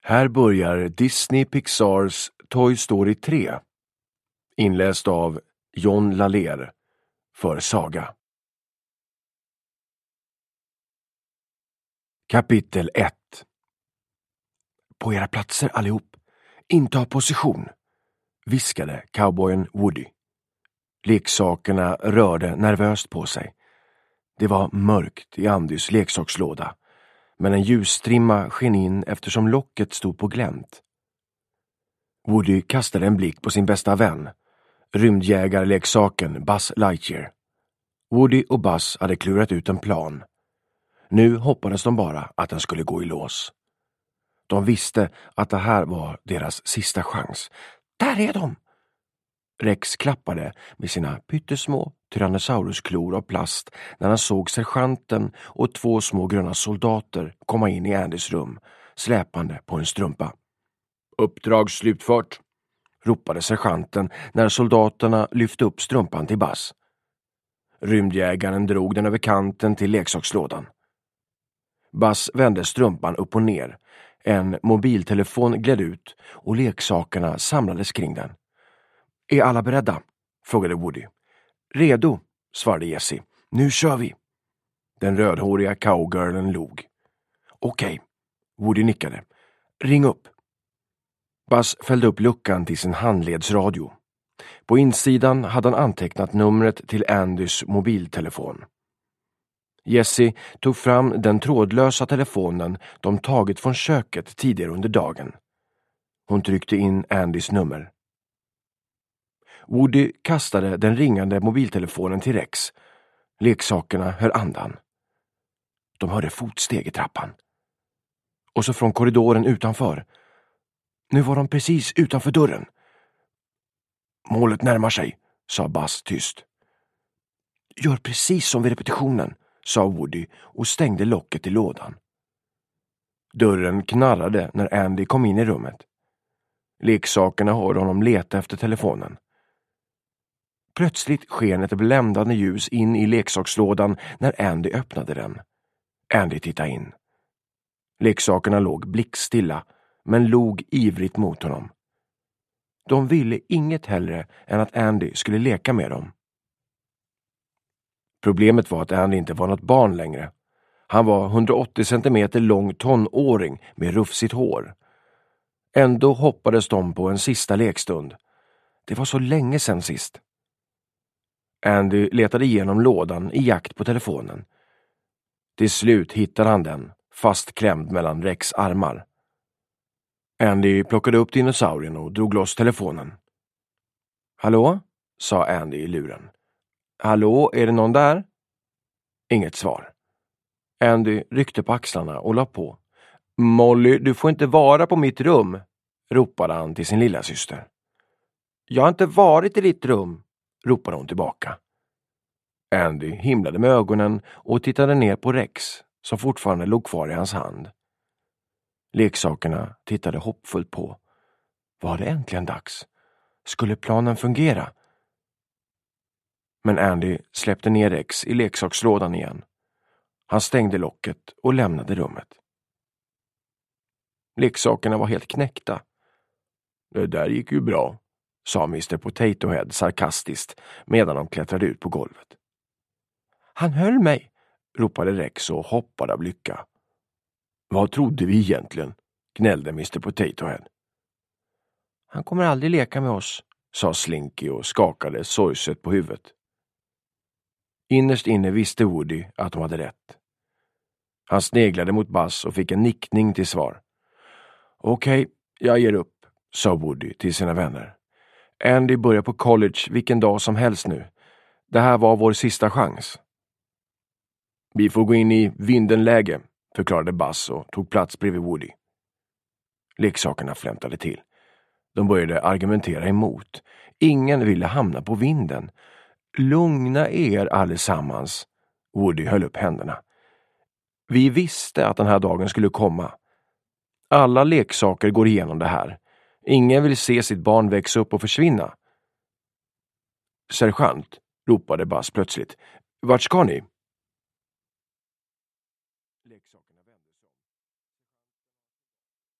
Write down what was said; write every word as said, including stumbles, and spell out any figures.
Här börjar Disney Pixars Toy Story tre. Inläst av John Laler för Saga. Kapitel ett. På era platser allihop. Inta position, viskade cowboyen Woody. Leksakerna rörde nervöst på sig. Det var mörkt i Andys leksakslåda, men en ljusstrimma sken in eftersom locket stod på glänt. Woody kastade en blick på sin bästa vän, rymdjägarleksaken Buzz Lightyear. Woody och Buzz hade klurat ut en plan. Nu hoppades de bara att den skulle gå i lås. De visste att det här var deras sista chans. Där är de! Rex klappade med sina pyttesmå tyrannosaurusklor av plast när han såg sergeanten och två små gröna soldater komma in i Andys rum, släpande på en strumpa. Uppdrag slutfört, ropade sergeanten när soldaterna lyfte upp strumpan till Buzz. Rymdjägaren drog den över kanten till leksakslådan. Buzz vände strumpan upp och ner. En mobiltelefon gled ut och leksakerna samlades kring den. Är alla beredda? Frågade Woody. Redo, svarade Jessie. Nu kör vi. Den rödhåriga cowgirlen log. Okej, Woody nickade. Ring upp. Buzz fällde upp luckan till sin handledsradio. På insidan hade han antecknat numret till Andys mobiltelefon. Jessie tog fram den trådlösa telefonen de tagit från köket tidigare under dagen. Hon tryckte in Andys nummer. Woody kastade den ringande mobiltelefonen till Rex. Leksakerna höll andan. De hörde fotsteg i trappan. Och så från korridoren utanför. Nu var de precis utanför dörren. Målet närmar sig, sa Buzz tyst. Gör precis som vid repetitionen, sa Woody och stängde locket i lådan. Dörren knarrade när Andy kom in i rummet. Leksakerna hörde honom leta efter telefonen. Plötsligt sken ett bländande ljus in i leksakslådan när Andy öppnade den. Andy tittade in. Leksakerna låg blickstilla, men log ivrigt mot honom. De ville inget hellre än att Andy skulle leka med dem. Problemet var att Andy inte var något barn längre. Han var hundraåttio centimeter lång tonåring med rufsigt hår. Ändå hoppades de på en sista lekstund. Det var så länge sedan sist. Andy letade igenom lådan i jakt på telefonen. Till slut hittade han den, fastklämd mellan Rex armar. Andy plockade upp dinosaurien och drog loss telefonen. Hallå? Sa Andy i luren. Hallå, är det någon där? Inget svar. Andy ryckte på axlarna och la på. Molly, du får inte vara på mitt rum, ropade han till sin lilla syster. Jag har inte varit i ditt rum, ropade hon tillbaka. Andy himlade med ögonen och tittade ner på Rex, som fortfarande låg kvar i hans hand. Leksakerna tittade hoppfullt på. Var det äntligen dags? Skulle planen fungera? Men Andy släppte ner Rex i leksakslådan igen. Han stängde locket och lämnade rummet. Leksakerna var helt knäckta. Det där gick ju bra, sa mister Potato Head sarkastiskt medan de klättrade ut på golvet. Han höll mig, ropade Rex och hoppade av lycka. Vad trodde vi egentligen? Gnällde mister Potato Head. Han kommer aldrig leka med oss, sa Slinky och skakade sorgset på huvudet. Innerst inne visste Woody att de hade rätt. Han sneglade mot Buzz och fick en nickning till svar. Okej, okay, jag ger upp, sa Woody till sina vänner. Andy börjar på college vilken dag som helst nu. Det här var vår sista chans. Vi får gå in i vindenläge, förklarade Buzz och tog plats bredvid Woody. Leksakerna flämtade till. De började argumentera emot. Ingen ville hamna på vinden. Lugna er allesammans. Woody höll upp händerna. Vi visste att den här dagen skulle komma. Alla leksaker går igenom det här. Ingen vill se sitt barn växa upp och försvinna. Sergeant, ropade Buzz plötsligt. Vart ska ni?